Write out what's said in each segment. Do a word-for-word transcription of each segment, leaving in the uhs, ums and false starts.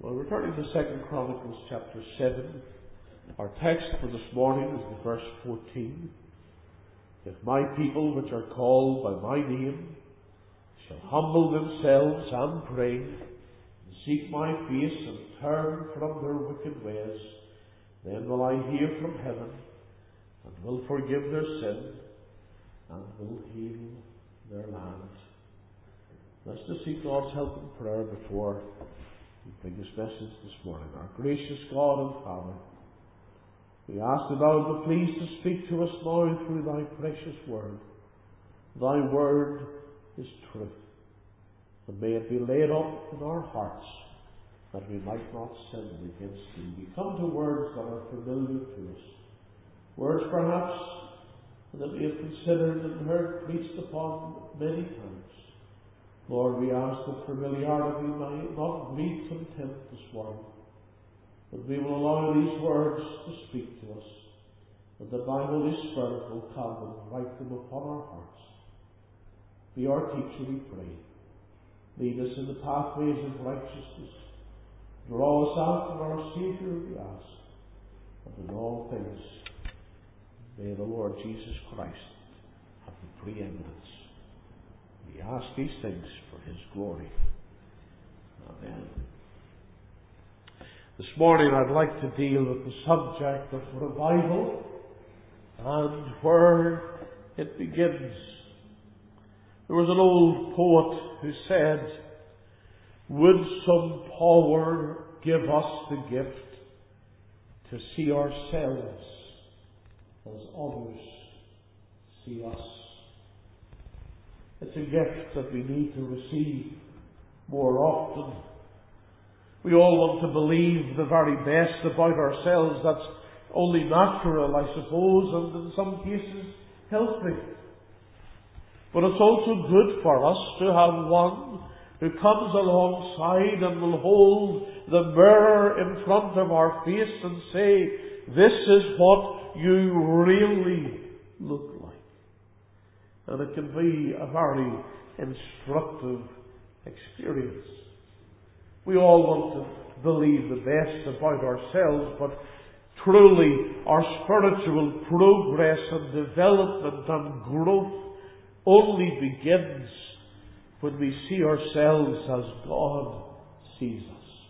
Well, returning to Second Chronicles chapter seven, our text for this morning is the verse fourteen. If my people which are called by my name shall humble themselves and pray, and seek my face, and turn from their wicked ways, then will I hear from heaven, and will forgive their sin, and will heal their land. Let's just seek God's help in prayer before we bring this message this morning. Our gracious God and Father, we ask that thou wilt be pleased to speak to us now through thy precious word. Thy word is truth, and may it be laid up in our hearts that we might not sin against thee. We come to words that are familiar to us, words perhaps that we have considered and heard preached upon many times. Lord, we ask that familiarity might not breed contempt this morning, but we will allow these words to speak to us, and that thy Holy Spirit will come and write them upon our hearts. Be our teacher, we pray. Lead us in the pathways of righteousness. Draw us out from our Saviour, we ask. And in all things, may the Lord Jesus Christ have the preeminence. We ask these things for His glory. Amen. This morning I'd like to deal with the subject of revival and where it begins. There was an old poet who said, "Would some power give us the gift to see ourselves as others see us." It's a gift that we need to receive more often. We all want to believe the very best about ourselves. That's only natural, I suppose, and in some cases healthy. But it's also good for us to have one who comes alongside and will hold the mirror in front of our face and say, "This is what you really look like." And it can be a very instructive experience. We all want to believe the best about ourselves, but truly our spiritual progress and development and growth only begins when we see ourselves as God sees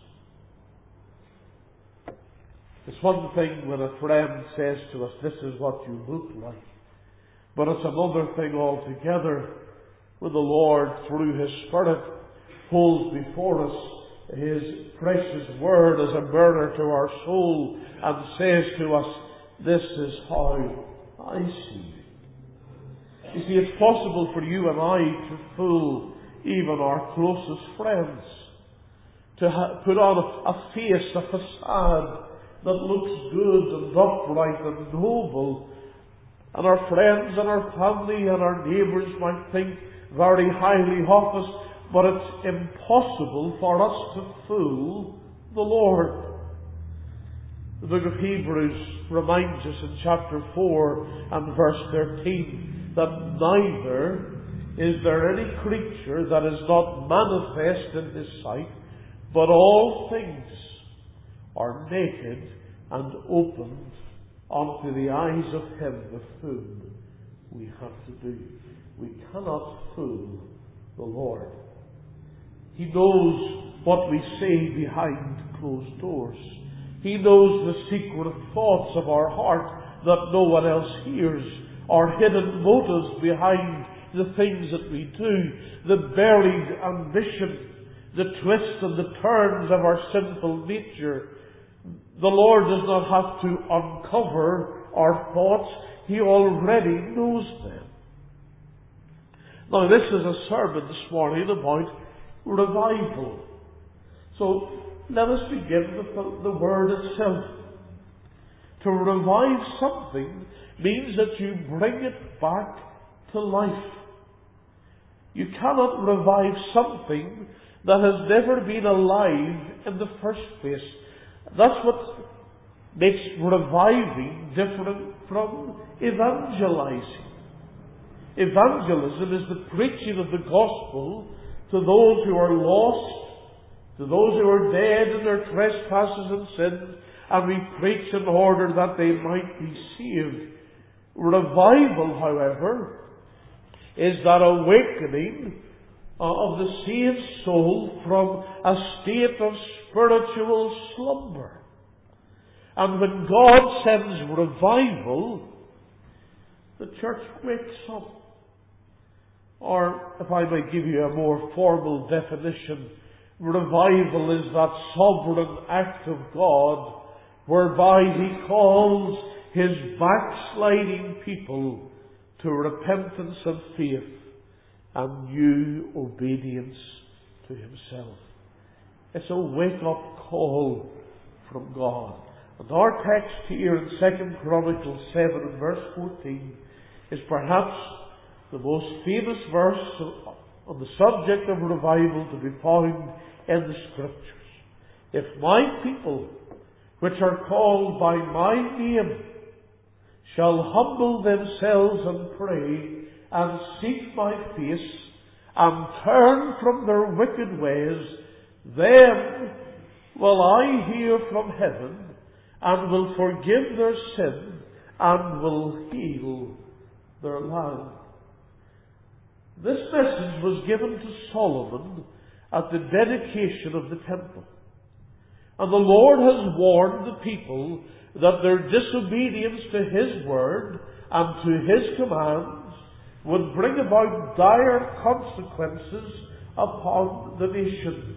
us. It's one thing when a friend says to us, "This is what you look like." But it's another thing altogether when the Lord, through His Spirit, holds before us His precious Word as a mirror to our soul and says to us, "This is how I see you." You see, it's possible for you and I to fool even our closest friends, to ha- put on a, a face, a facade that looks good and upright and noble. And our friends and our family and our neighbours might think very highly of us, but it's impossible for us to fool the Lord. The book of Hebrews reminds us in chapter four and verse thirteen that neither is there any creature that is not manifest in His sight, but all things are naked and opened unto the eyes of Him with whom we have to do. We cannot fool the Lord. He knows what we say behind closed doors. He knows the secret thoughts of our heart that no one else hears, our hidden motives behind the things that we do, the buried ambition, the twists and the turns of our sinful nature. The Lord does not have to uncover our thoughts. He already knows them. Now, this is a sermon this morning about revival. So, let us begin with the, the word itself. To revive something means that you bring it back to life. You cannot revive something that has never been alive in the first place. That's what makes reviving different from evangelizing. Evangelism is the preaching of the gospel to those who are lost to those who are dead in their trespasses and sins, and we preach in order that they might be saved. Revival, however, is that awakening of the saved soul from a state of spiritual slumber. And when God sends revival, the church wakes up. Or, if I may give you a more formal definition, revival is that sovereign act of God whereby He calls His backsliding people to repentance and faith and new obedience to Himself. It's a wake-up call from God. And our text here in Second Chronicles seven and verse fourteen is perhaps the most famous verse on the subject of revival to be found in the Scriptures. If my people, which are called by my name, shall humble themselves and pray, and seek my face, and turn from their wicked ways, then will I hear from heaven, and will forgive their sin, and will heal their land. This message was given to Solomon at the dedication of the temple. And the Lord has warned the people that their disobedience to His word and to His commands would bring about dire consequences upon the nation.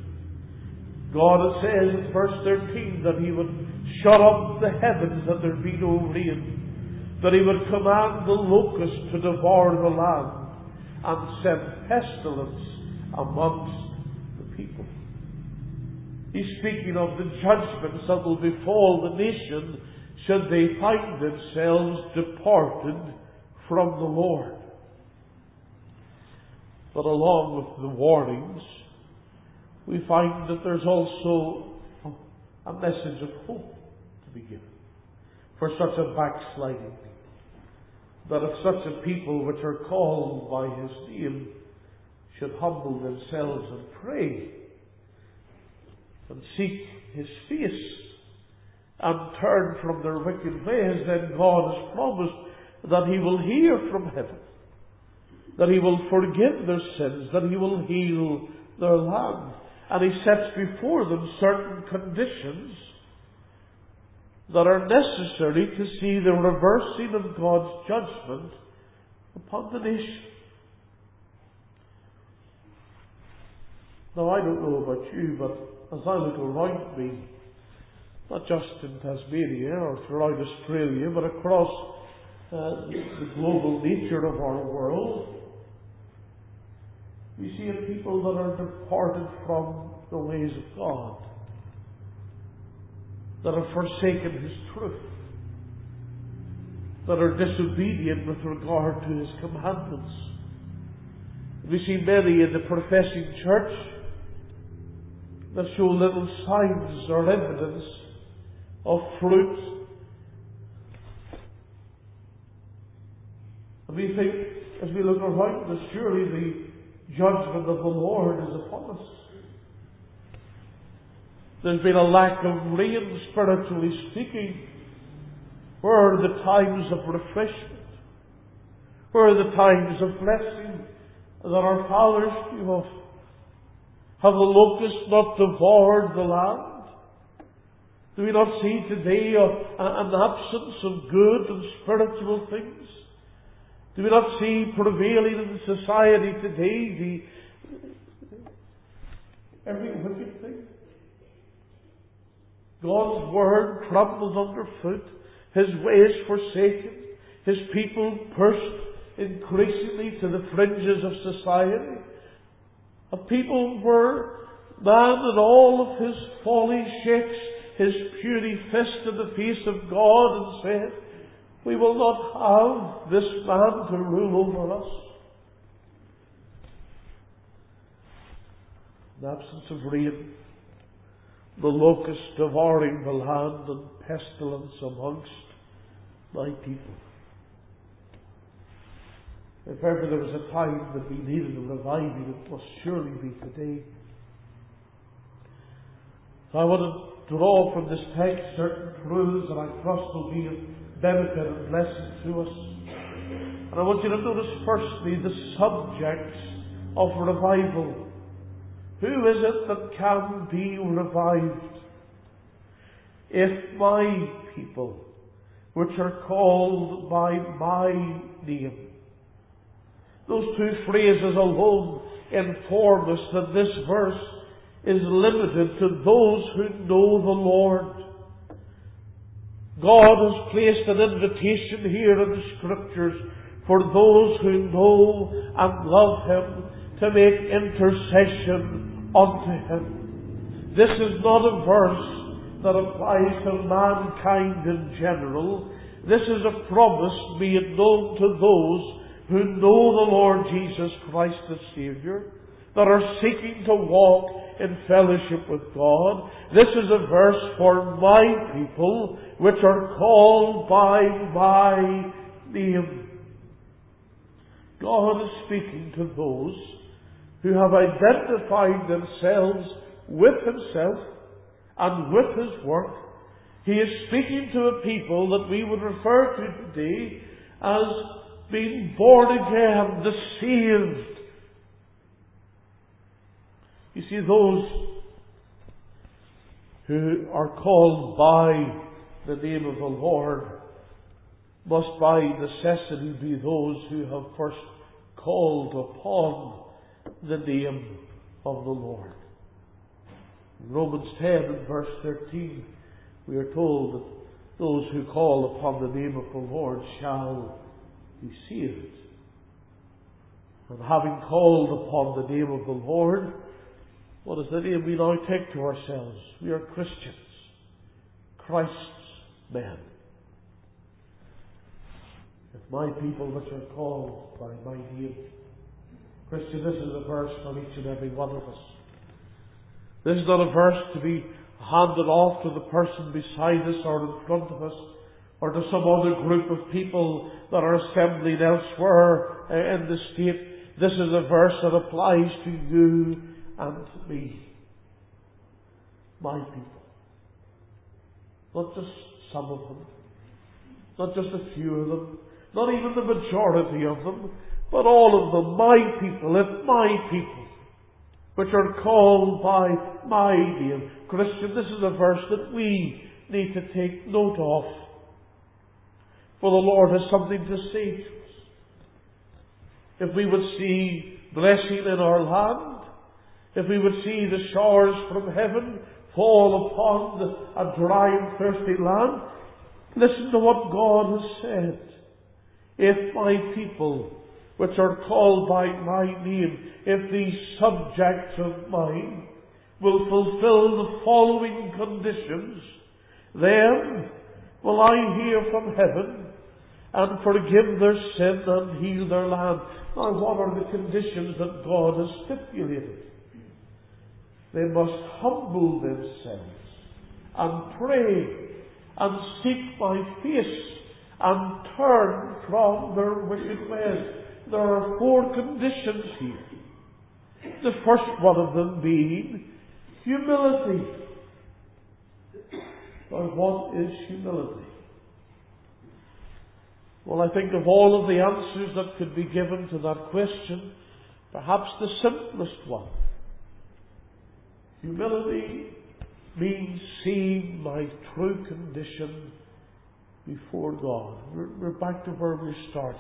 God says in verse thirteen that He would shut up the heavens that there be no rain, that He would command the locust to devour the land, and send pestilence amongst the people. He's speaking of the judgments that will befall the nation should they find themselves departed from the Lord. But along with the warnings, we find that there's also a message of hope to be given for such a backsliding people. That if such a people which are called by His name should humble themselves and pray and seek His face and turn from their wicked ways, then God has promised that He will hear from heaven, that He will forgive their sins, that He will heal their land. And He sets before them certain conditions that are necessary to see the reversing of God's judgment upon the nation. Now, I don't know about you, but as I look around me, not just in Tasmania or throughout Australia, but across uh, the global nature of our world, we see a people that are departed from the ways of God, that have forsaken His truth, that are disobedient with regard to His commandments. We see many in the professing church that show little signs or evidence of fruit. And we think, as we look around us, surely the judgment of the Lord is upon us. There's been a lack of rain, spiritually speaking. Where are the times of refreshment? Where are the times of blessing that our fathers knew of? Have the locusts not devoured the land? Do we not see today an absence of good and spiritual things? Do we not see prevailing in society today the every wicked thing? God's word trampled underfoot, His ways forsaken, His people pushed increasingly to the fringes of society. A people where man in all of his folly shakes his puny fist in the face of God and says, "We will not have this man to rule over us." The absence of rain, the locust devouring the land, and pestilence amongst my people. If ever there was a time that we needed a reviving, it must surely be today. So I want to draw from this text certain truths that I trust will be of benefit and blessing to us. And I want you to notice firstly the subject of revival. Who is it that can be revived? If my people, which are called by my name. Those two phrases alone inform us that this verse is limited to those who know the Lord. God has placed an invitation here in the Scriptures for those who know and love Him to make intercession unto Him. This is not a verse that applies to mankind in general. This is a promise made known to those who know the Lord Jesus Christ as Saviour, that are seeking to walk in fellowship with God. This is a verse for my people, which are called by my name. God is speaking to those who have identified themselves with Himself and with His work. He is speaking to a people that we would refer to today as being born again, the saved. You see, those who are called by the name of the Lord must by necessity be those who have first called upon the name of the Lord. In Romans ten and verse thirteen, we are told that those who call upon the name of the Lord shall be saved. And having called upon the name of the Lord, what is the name we now take to ourselves? We are Christians, Christ's men. If my people which are called by my name. Christian, this is a verse for each and every one of us. This is not a verse to be handed off to the person beside us or in front of us, or to some other group of people that are assembling elsewhere in the state. This is a verse that applies to you and to me. My people. Not just some of them. Not just a few of them. Not even the majority of them. But all of them. My people. If my people, which are called by my name. Christian, this is a verse that we need to take note of. For the Lord has something to say to us. If we would see blessing in our land, if we would see the showers from heaven fall upon a dry and thirsty land, listen to what God has said. If my people, which are called by my name, if these subjects of mine will fulfill the following conditions, then will I hear from heaven and forgive their sin and heal their land. Now, what are the conditions that God has stipulated? They must humble themselves and pray and seek my face and turn from their wicked ways. There are four conditions here. The first one of them being humility. Now, what is humility? Well, I think of all of the answers that could be given to that question, perhaps the simplest one. Humility means seeing my true condition before God. We're, we're back to where we started.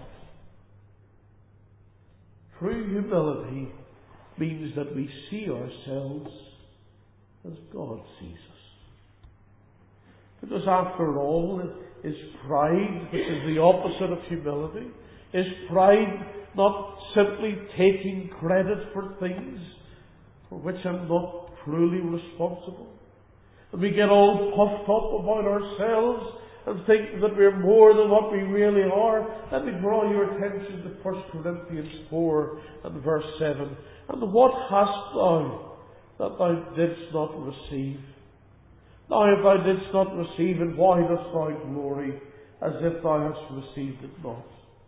True humility means that we see ourselves as God sees us. Because after all, is pride, which is the opposite of humility, is pride not simply taking credit for things for which I'm not truly responsible? And we get all puffed up about ourselves and think that we're more than what we really are. Let me draw your attention to First Corinthians four and verse seven. And what hast thou that thou didst not receive? Now if thou didst not receive it, why dost thou glory as if thou hast received it not?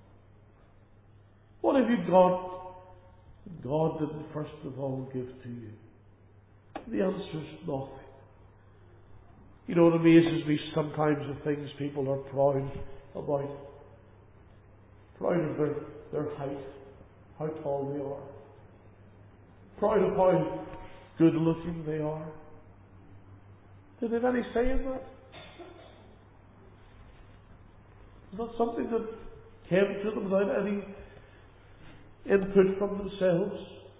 What have you got that God didn't first of all give to you? The answer is nothing. You know, it amazes me sometimes the things people are proud about. Proud of their, their height, how tall they are. Proud of how good looking they are. Did they have any say in that? Is that something that came to them without any input from themselves?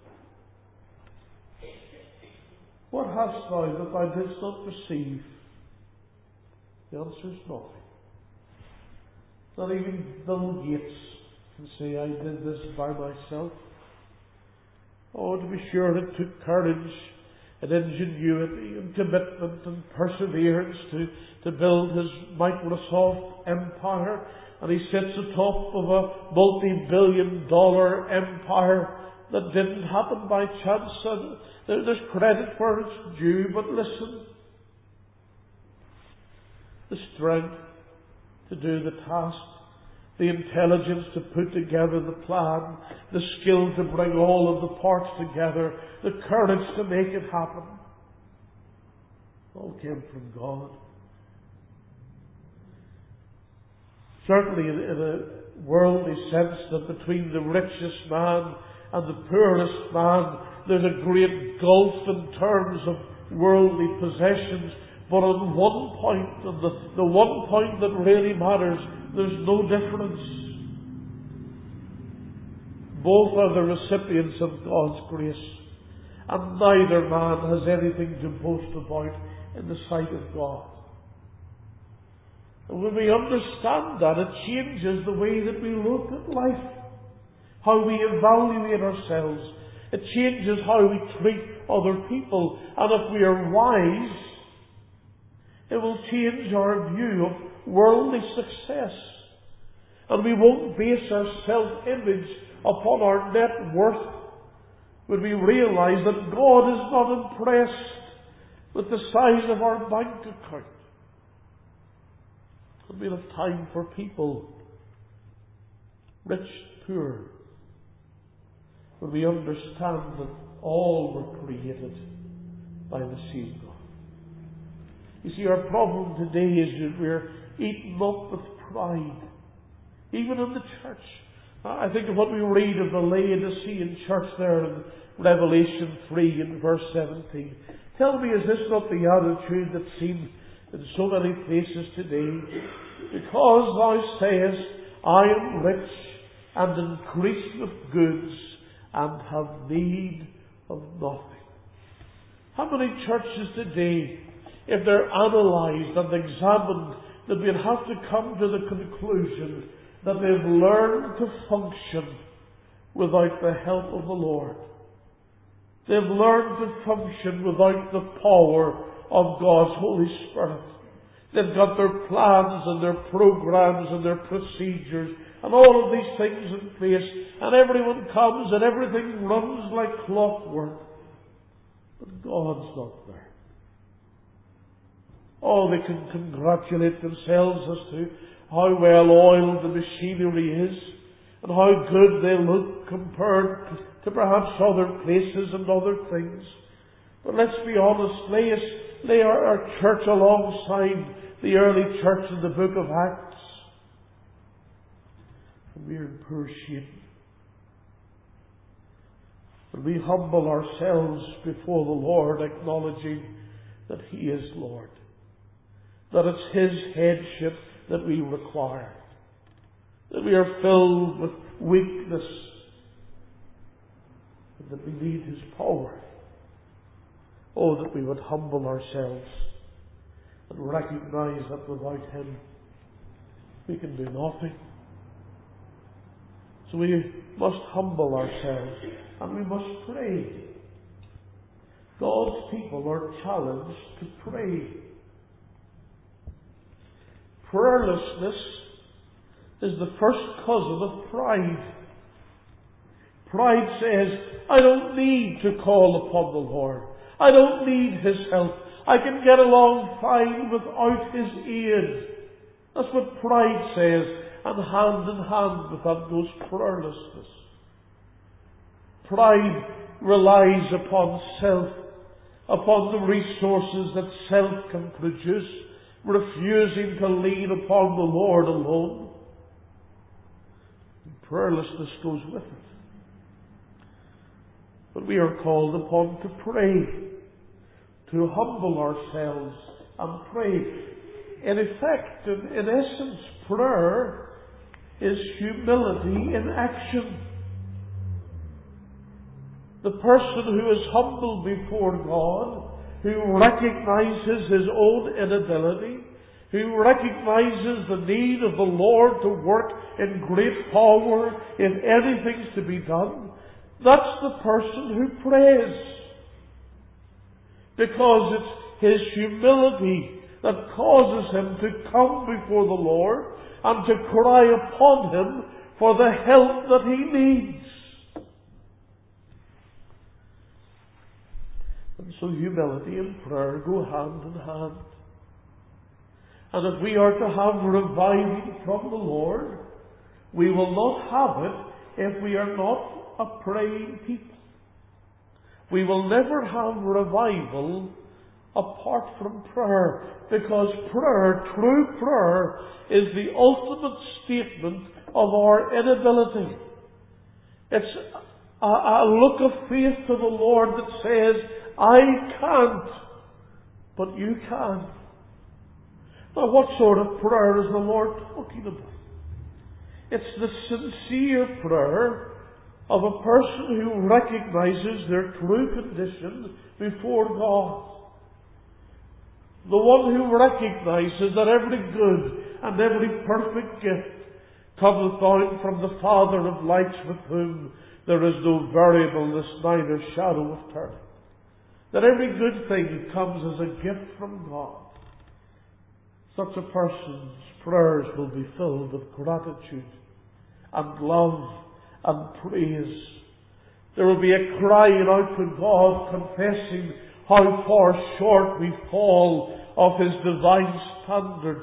What hast thou that thou didst not receive? The answer is nothing. Not even Bill Gates can say, I did this by myself. Oh, to be sure, it took courage and ingenuity and commitment and perseverance to, to build his Microsoft empire. And he sits atop of a multi-billion dollar empire that didn't happen by chance. And there, there's credit where it's due, but listen. The strength to do the task, the intelligence to put together the plan, the skill to bring all of the parts together, the courage to make it happen, all came from God. Certainly in, in a worldly sense, that between the richest man and the poorest man, there's a great gulf in terms of worldly possessions. But on one point, on the, the one point that really matters, there's no difference. Both are the recipients of God's grace, and neither man has anything to boast about in the sight of God. And when we understand that, it changes the way that we look at life, how we evaluate ourselves. It changes how we treat other people. And if we are wise, it will change our view of worldly success. And we won't base our self-image upon our net worth when we realize that God is not impressed with the size of our bank account. And we'll have time for people, rich, poor, when we understand that all were created by the same God. You see, our problem today is that we're eaten up with pride, even in the church. I think of what we read of the Laodicean church there in Revelation three and verse seventeen. Tell me, is this not the attitude that's seen in so many places today? Because thou sayest, I am rich and increased with goods and have need of nothing. How many churches today, if they're analysed and examined, that we'd have to come to the conclusion that they've learned to function without the help of the Lord. They've learned to function without the power of God's Holy Spirit. They've got their plans and their programs and their procedures and all of these things in place, and everyone comes and everything runs like clockwork. But God's not there. Oh, they can congratulate themselves as to how well oiled the machinery is and how good they look compared to perhaps other places and other things. But let's be honest, lay, us, lay our, our church alongside the early church in the book of Acts, and we're in poor shape. When we humble ourselves before the Lord, acknowledging that He is Lord, that it's His headship that we require, that we are filled with weakness, and that we need His power. Oh, that we would humble ourselves and recognize that without Him we can do nothing. So we must humble ourselves and we must pray. God's people are challenged to pray. Prayerlessness is the first cousin of pride. Pride says, I don't need to call upon the Lord. I don't need His help. I can get along fine without His aid. That's what pride says. And hand in hand with that goes prayerlessness. Pride relies upon self upon the resources that self can produce, refusing to lean upon the Lord alone. And prayerlessness goes with it. But we are called upon to pray, to humble ourselves and pray. In effect, in, in essence, prayer is humility in action. The person who is humble before God, who recognizes his own inability, who recognizes the need of the Lord to work in great power if anything's to be done, that's the person who prays. Because it's his humility that causes him to come before the Lord and to cry upon Him for the help that he needs. And so humility and prayer go hand in hand. And if we are to have reviving from the Lord, we will not have it if we are not a praying people. We will never have revival apart from prayer, because prayer, true prayer, is the ultimate statement of our inability. It's a, a look of faith to the Lord that says, I can't, but you can. Now, what sort of prayer is the Lord talking about? It's the sincere prayer of a person who recognizes their true condition before God. The one who recognizes that every good and every perfect gift cometh down from the Father of lights, with whom there is no variableness, neither shadow of turning. That every good thing comes as a gift from God. Such a person's prayers will be filled with gratitude and love and praise. There will be a crying out to God, confessing how far short we fall of His divine standards.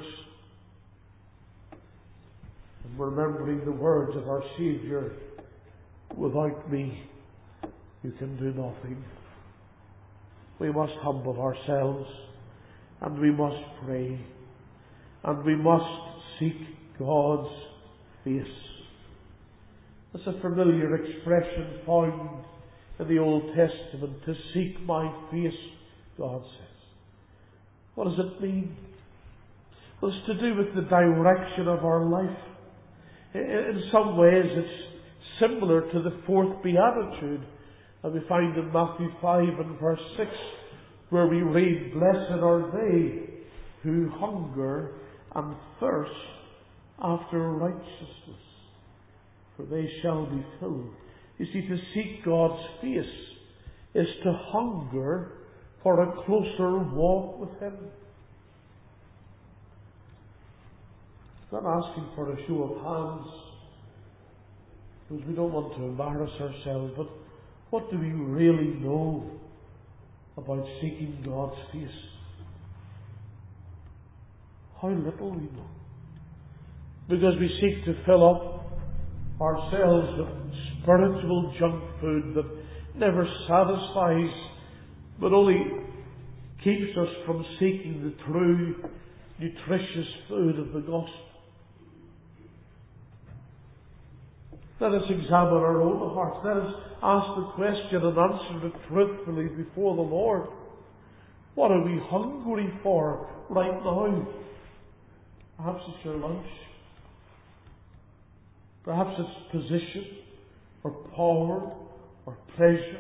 And remembering the words of our Saviour, without me you can do nothing. We must humble ourselves, and we must pray, and we must seek God's face. It's a familiar expression found in the Old Testament, to seek my face, God says. What does it mean? Well, it's to do with the direction of our life. In some ways it's similar to the fourth beatitude that we find in Matthew five and verse six, where we read, Blessed are they who hunger and thirst after righteousness, for they shall be filled. You see, to seek God's face is to hunger for a closer walk with Him. Not asking for a show of hands, because we don't want to embarrass ourselves, but what do we really know about seeking God's face? How little we know. Because we seek to fill up ourselves with spiritual junk food that never satisfies, but only keeps us from seeking the true, nutritious food of the gospel. Let us examine our own hearts. Let us ask the question and answer it truthfully before the Lord. What are we hungry for right now? Perhaps it's your lunch. Perhaps it's position, or power, or pleasure.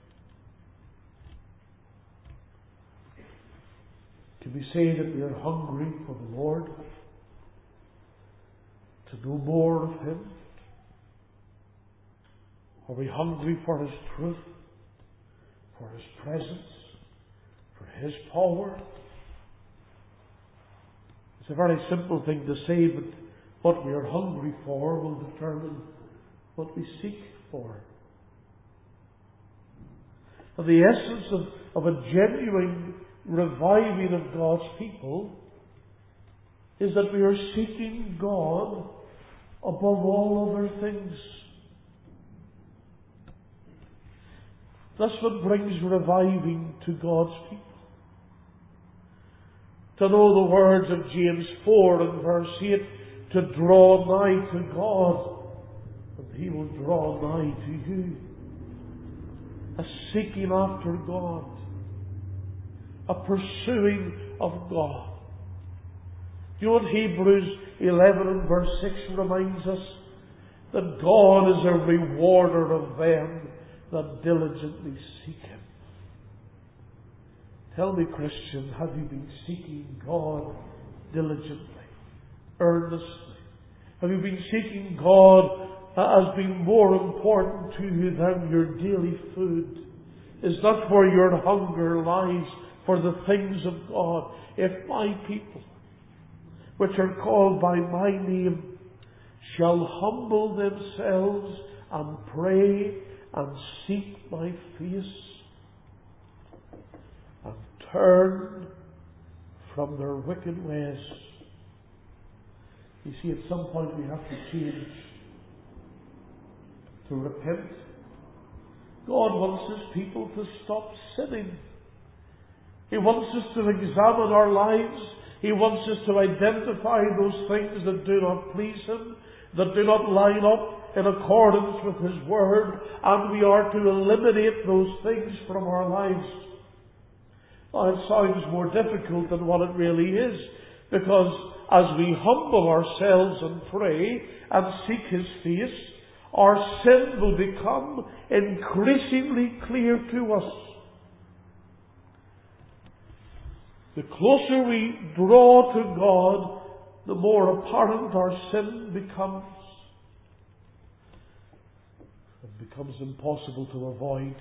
Can we say that we are hungry for the Lord? To know more of Him? Are we hungry for His truth? For His presence? For His power? It's a very simple thing to say, but what we are hungry for will determine what we seek for. And the essence of, of a genuine reviving of God's people is that we are seeking God above all other things. That's what brings reviving to God's people. To know the words of James four and verse eight, to draw nigh to God, and He will draw nigh to you. A seeking after God, a pursuing of God. You know what Hebrews eleven and verse six reminds us? That God is a rewarder of them that diligently seek Him. Tell me, Christian, have you been seeking God diligently, earnestly? Have you been seeking God as being more important to you than your daily food? Is that where your hunger lies for the things of God? If my people, which are called by my name, shall humble themselves and pray and seek my face and turn from their wicked ways. You see, at some point we have to change, to repent. God wants His people to stop sinning. He wants us to examine our lives. He wants us to identify those things that do not please Him, that do not line up in accordance with His Word, and we are to eliminate those things from our lives. Now, it sounds more difficult than what it really is, because as we humble ourselves and pray and seek His face, our sin will become increasingly clear to us. The closer we draw to God, the more apparent our sin becomes. It becomes impossible to avoid.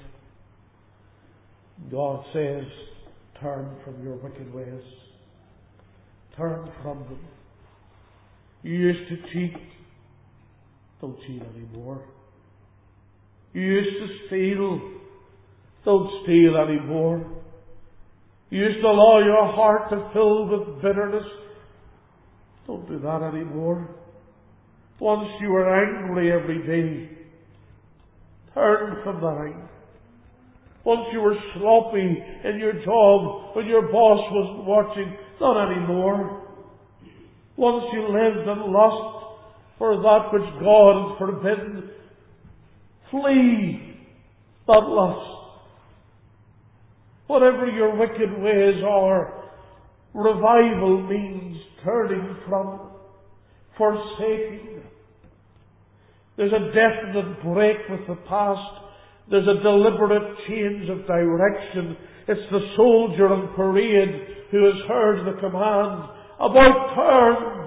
God says, turn from your wicked ways. Turn from them. You used to cheat. Don't cheat anymore. You used to steal. Don't steal anymore. You used to allow your heart to fill with bitterness. Don't do that anymore. Once you were angry every day, turn from that anger. Once you were sloppy in your job when your boss wasn't watching, not anymore. Once you lived in lust for that which God had forbidden, flee that lust. Whatever your wicked ways are, revival means turning from them, forsaking them. There's a definite break with the past. There's a deliberate change of direction. It's the soldier on parade who has heard the command about turn.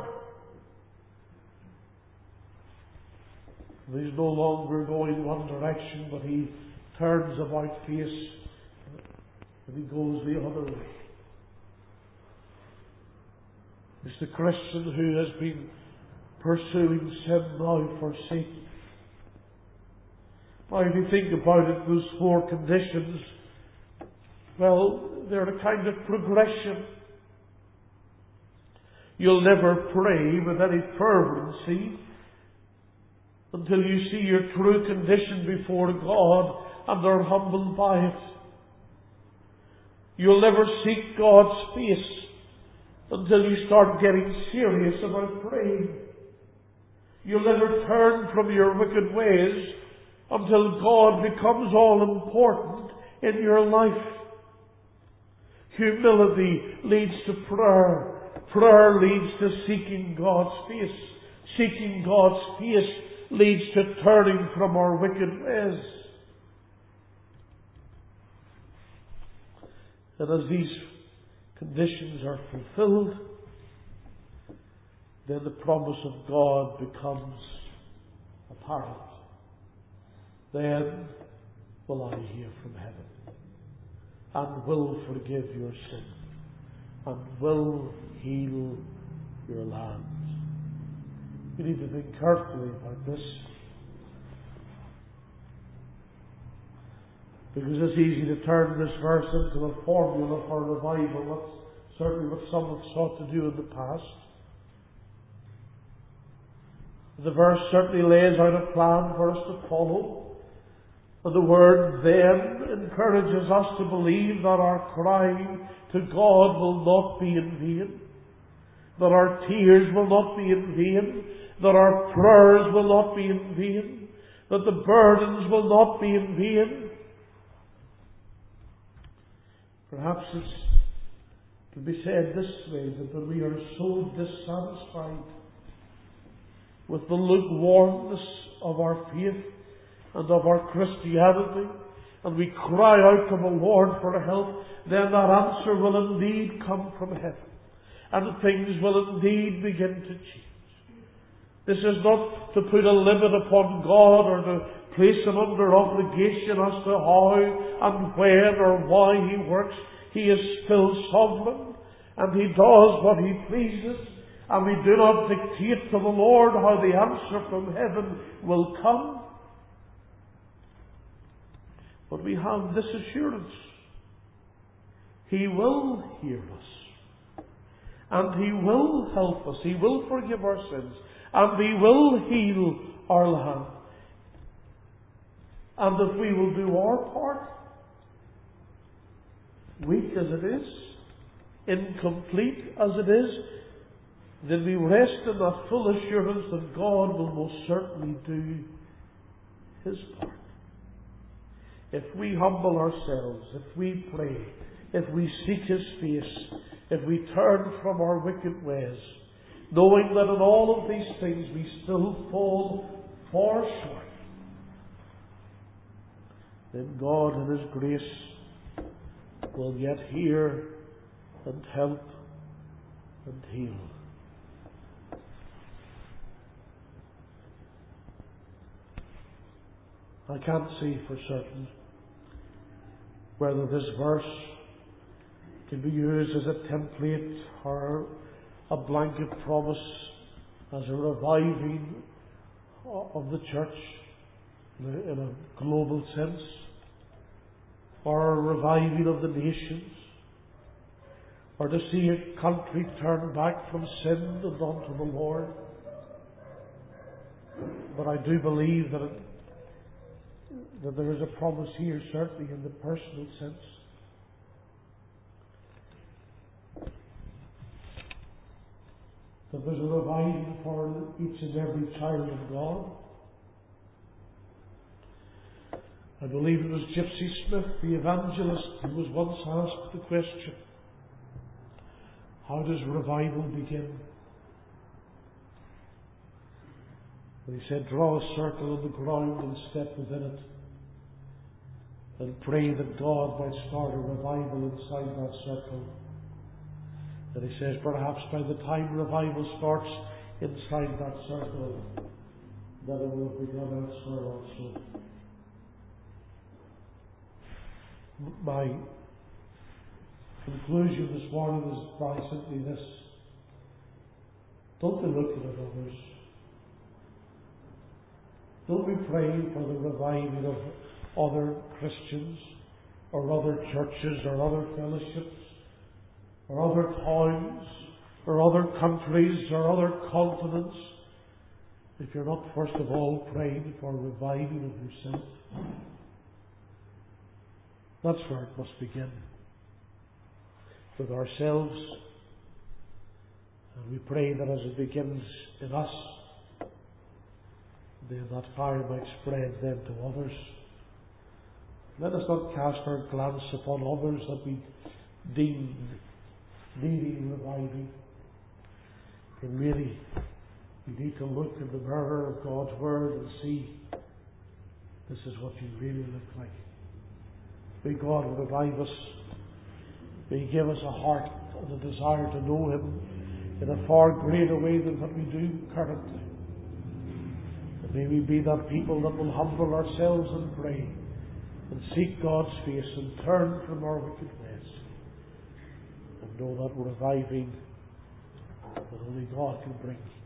He's no longer going one direction, but he turns about face and he goes the other way. It's the Christian who has been pursuing sin now forsaken. Now, if you think about it, those four conditions, well, they're a kind of progression. You'll never pray with any fervency until you see your true condition before God and are humbled by it. You'll never seek God's face until you start getting serious about praying. You'll never turn from your wicked ways until God becomes all important in your life. Humility leads to prayer. Prayer leads to seeking God's face. Seeking God's face leads to turning from our wicked ways. And as these conditions are fulfilled, then the promise of God becomes apparent. Then will I hear from heaven, and will forgive your sin, and will heal your land. You need to think carefully about this, because it's easy to turn this verse into a formula for revival. That's certainly what some have sought to do in the past. The verse certainly lays out a plan for us to follow. And the Word then encourages us to believe that our cry to God will not be in vain, that our tears will not be in vain, that our prayers will not be in vain, that the burdens will not be in vain. Perhaps it can be said this way, that when we are so dissatisfied with the lukewarmness of our faith and of our Christianity, and we cry out to the Lord for help, then that answer will indeed come from heaven, and things will indeed begin to change. This is not to put a limit upon God or to place Him under obligation as to how and when or why He works. He is still sovereign, and He does what He pleases, and we do not dictate to the Lord how the answer from heaven will come. But we have this assurance: He will hear us, and He will help us. He will forgive our sins, and He will heal our land. And if we will do our part, weak as it is, incomplete as it is, then we rest in that full assurance that God will most certainly do His part. If we humble ourselves, if we pray, if we seek His face, if we turn from our wicked ways, knowing that in all of these things we still fall far short, then God in His grace will yet hear and help and heal. I can't say for certain whether this verse can be used as a template or a blanket promise as a reviving of the church in a global sense, or a reviving of the nations, or to see a country turn back from sin and unto the Lord. But I do believe that it that there is a promise here, certainly in the personal sense. That there's a reviving for each and every child of God. I believe it was Gypsy Smith, the evangelist, who was once asked the question, how does revival begin? And he said, draw a circle on the ground and step within it, and pray that God might start a revival inside that circle. And he says, perhaps by the time revival starts inside that circle, that it will have begun elsewhere also. My conclusion this morning is by simply this: don't be looking at others. Don't be praying for the reviving of other Christians, or other churches, or other fellowships, or other towns, or other countries, or other continents, if you're not first of all praying for reviving of yourself. That's where it must begin, with ourselves. And we pray that as it begins in us, then that fire might spread then to others. Let us not cast our glance upon others that we deem needing reviving. And really, we need to look in the mirror of God's Word and see this is what you really look like. May God revive us. May He give us a heart and a desire to know Him in a far greater way than what we do currently. And may we be that people that will humble ourselves and pray and seek God's face and turn from our wicked ways, and know that reviving that only God can bring.